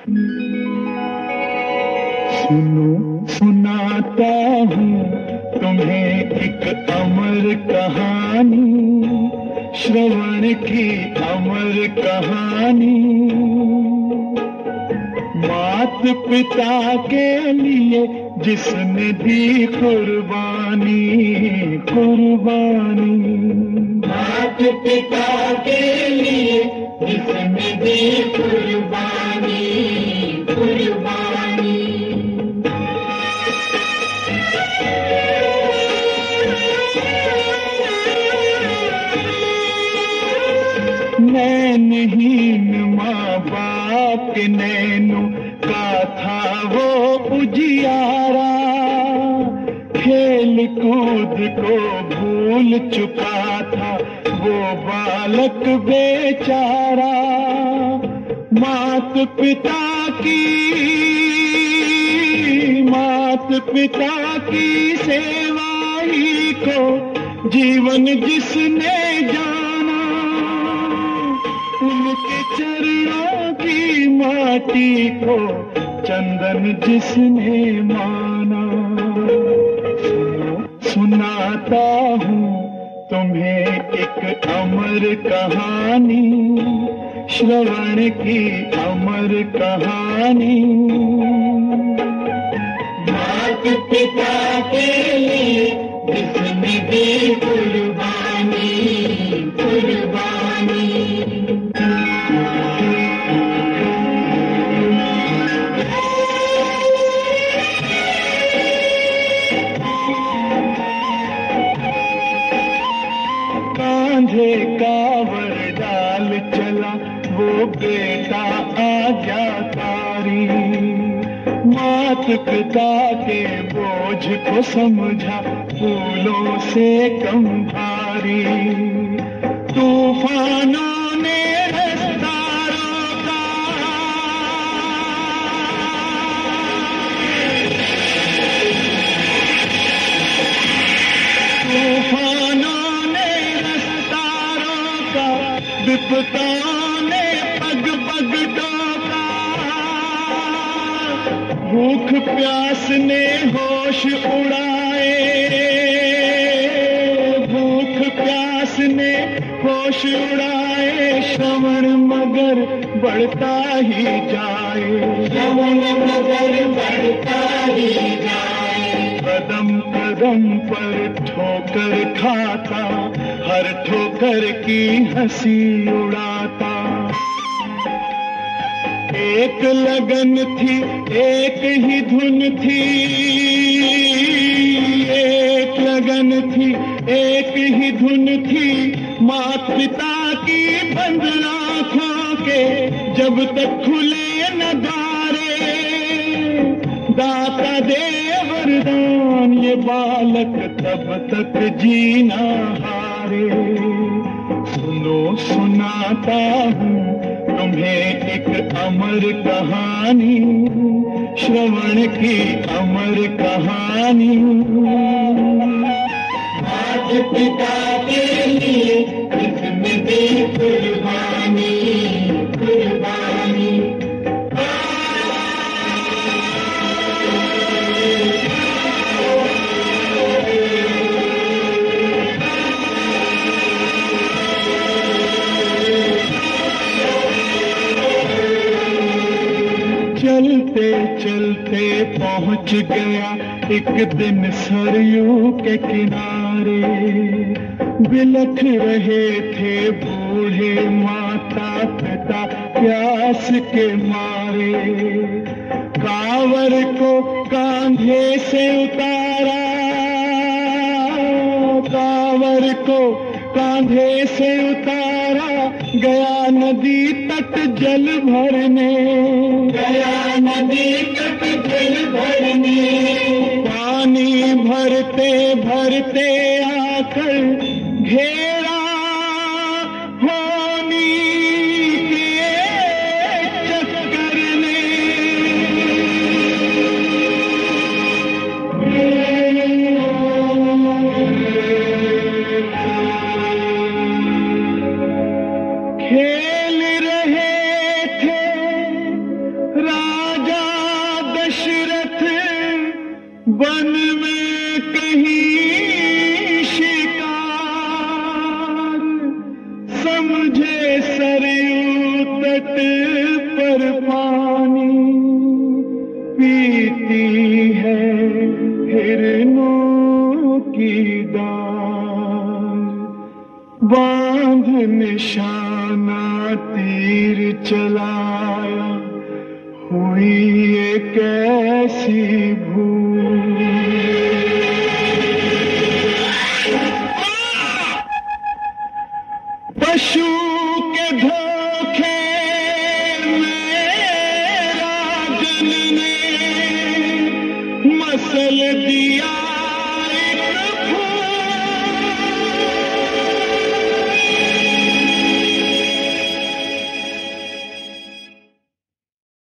सुनो सुनाता हूँ तुम्हें एक अमर कहानी, श्रवण की अमर कहानी। मात पिता के लिए जिसने दी कुर्बानी, कुर्बानी। मात पिता के लिए जिसने दी कुर्बानी, कुर्बानी। नैनहीन माँ बाप के नैनों का था वो उजियारा, खेल कूद को भूल चुका था वो बालक बेचारा। मात पिता की सेवा ही को जीवन जिसने जाना, उनके चरणों की माटी को चंदन जिसने माना। सुनाता हूँ तुम्हें एक अमर कहानी, श्रवण की अमर कहानी। मात पिता के लिए जिसने दी कुर्बानी, कुर्बानी। कांधे कांवर डाल चला वो बेटा आज्ञाकारी, मात पिता के बोझ को समझा फूलों से कम भारी। तूफानों ने रास्ता रोका, तूफानों ने रास्ता रोका, विपदाओं ने पग पग टोका। भूख प्यास ने होश उड़ाए, भूख प्यास ने होश उड़ाए। श्रवण मगर बढ़ता ही जाए, श्रवण मगर बढ़ता ही जाए। कदम कदम पर ठोकर खाता, हर ठोकर की हंसी उड़ाता। एक लगन थी एक ही धुन थी, एक लगन थी एक ही धुन थी। मात पिता की बंद आँखों के जब तक खुले न द्वारे, दाता दे वरदान ये बालक तब तक जीना हारे। सुनो सुनाता हूँ तुम्हें एक अमर कहानी, श्रवण की अमर कहानी। मात पिता के लिए जिसने दी कुर्बानी, कुर्बानी। चलते चलते पहुंच गया एक दिन सरयू के किनारे। बिलख रहे थे बूढ़े माता पिता प्यास के मारे। कांवर को कांधे से उतारा, कांवर को कांधे से उतारा। गया नदी तट जल भरने, गया नदी तट जल भरने। पानी भरते भरते आकर घेरा होनी के चक्कर ने। खेल रहे थे वन में कहीं शिकार, समझे सरयू तट पर पानी, पीती है हिरनों की डाल। बांध निशाना तीर चलाया, हुई एक ऐसी भूल।